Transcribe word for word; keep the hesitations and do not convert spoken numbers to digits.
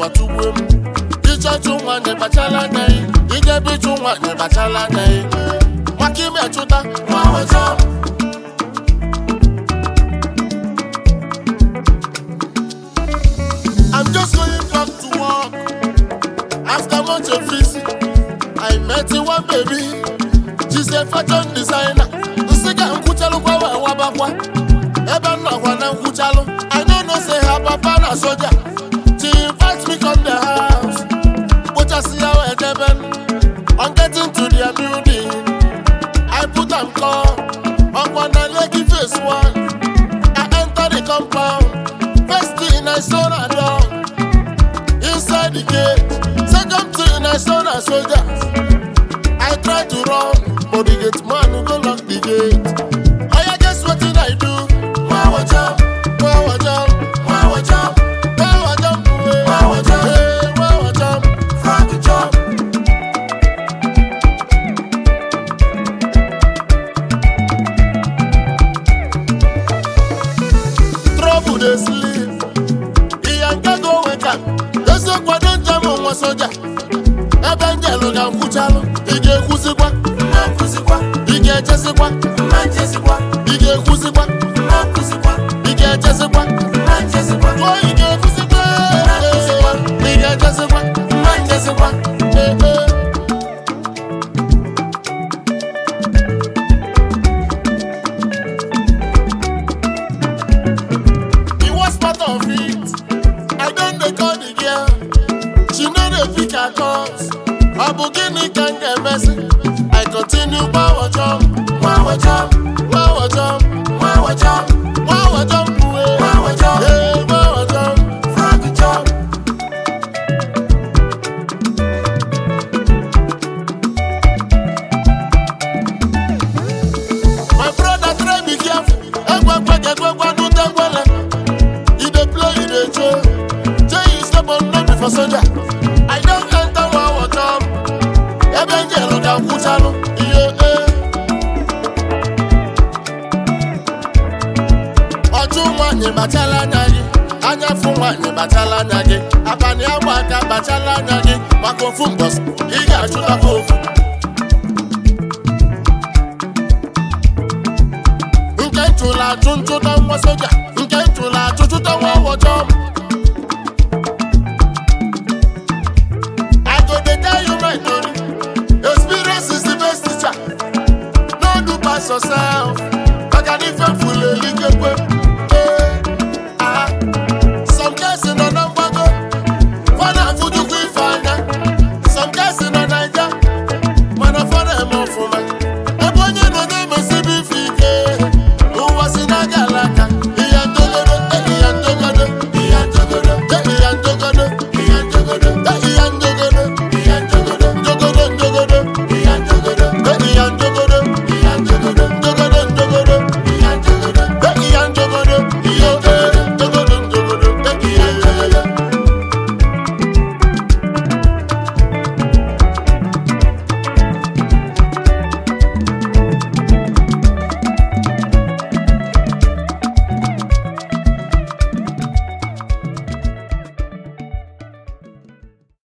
watuwe mu. Icho chungwa nye bachala nai, ije bi chungwa nye bachala nai. Makime chuta, wawaja. I'm just going back to work. After much of visit, I met one baby. She's a fashion designer. Nsika nkuchalo kwa wabakwa. Eba na wana nkuchalo. I don't know say her papa na soldier. She invites me come the house. But I see how I deben. On getting to their building, I put them call. On one leggy face one. I enter the compound. First thing I saw a dog inside the gate. Second thing I saw a soldier. I tried to run, but the gate man who go lock the gate. Oh yeah, guess what did I do? Wow, jump, wow, jump, wow, jump, wow, jump, wow, jump, hey, wow, jump, Frank jump. Trouble they sleep. Go wake up. There's a quadrant jam on my soldier. Evangelo ga kuchalo. Ige kusikwa, na kusikwa. Ige chesikwa, na chesikwa. Ige kusikwa, na kusikwa. Ige chesikwa, na chesikwa. Oh, ige kusikwa, na kusikwa. Ige chesikwa, na chesikwa. Eh eh. It was part of it. I don't dey call the girl. She know the pick her calls. Abugini can get messy. I continue power jump, power jump, power jump, power jump, power jump, power jump, hey, power jump, Frank jump. My brother try be careful. Egwa kweke kwekwa no tengwele. He dey play, he dey joke. For soldier, I don't enter war jump. Evangelo ga kuchalo, yeah yeah. Ojuma nye bachala nyagi, anya funwa nye bachala nyagi. Abani abaka bachala nyagi, makofu mbos, iga chuta kofu. Nke chula chunchuta mwa soldier, nke chula chunchuta mwa jump.